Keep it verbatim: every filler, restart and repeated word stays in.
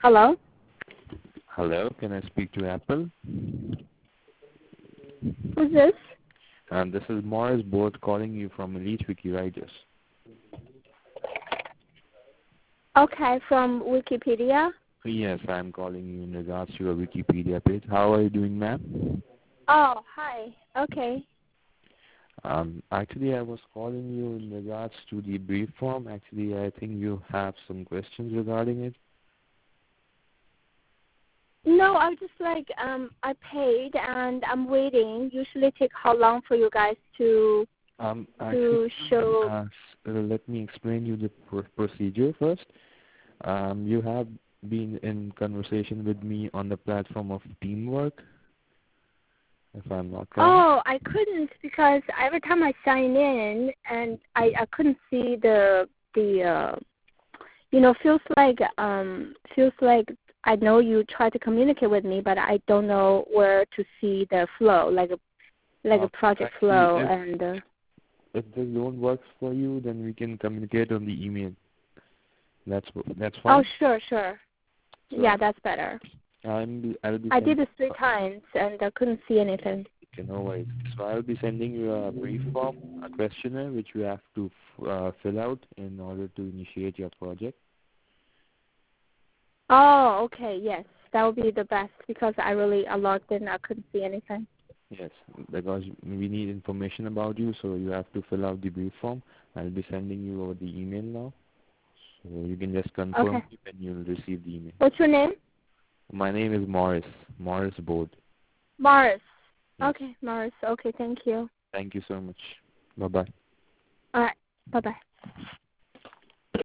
Hello? Hello, can I speak to Apple? Who's this? Um, this is Morris Board calling you from Elite Wiki Writers. Okay, from Wikipedia. Yes, I'm calling you in regards to your Wikipedia page. How are you doing, ma'am? Oh, hi. Okay. Um, actually, I was calling you in regards to the brief form. Actually, I think you have some questions regarding it. No, I was just like, um, I paid and I'm waiting. Usually take how long for you guys to Um, actually, to show? uh, s- uh, let me explain you the pr- procedure first. Um, you have been in conversation with me on the platform of Teamwork, if I'm not wrong. Oh, I couldn't because every time I sign in and I I couldn't see the the uh, you know feels like um feels like I know you try to communicate with me, but I don't know where to see the flow, like a like Uh, a project actually, flow if and. Uh, if this don't work for you, then we can communicate on the email. That's that's oh, fine. sure, sure. So Yeah, that's better. I'm I'll be I sending. did it three times and I couldn't see anything. Okay, no worries. So I'll be sending you a brief form, a questionnaire which you have to uh, fill out in order to initiate your project. Oh, okay, yes. That would be the best because I really I logged in. I couldn't see anything. Yes, because we need information about you, so you have to fill out the brief form. I'll be sending you over the email now, so you can just confirm Okay. when you'll receive the email. What's your name? My name is Morris, Morris Board. Morris. Yes. Okay, Morris. Okay, thank you. Thank you so much. Bye-bye. All right. Bye-bye.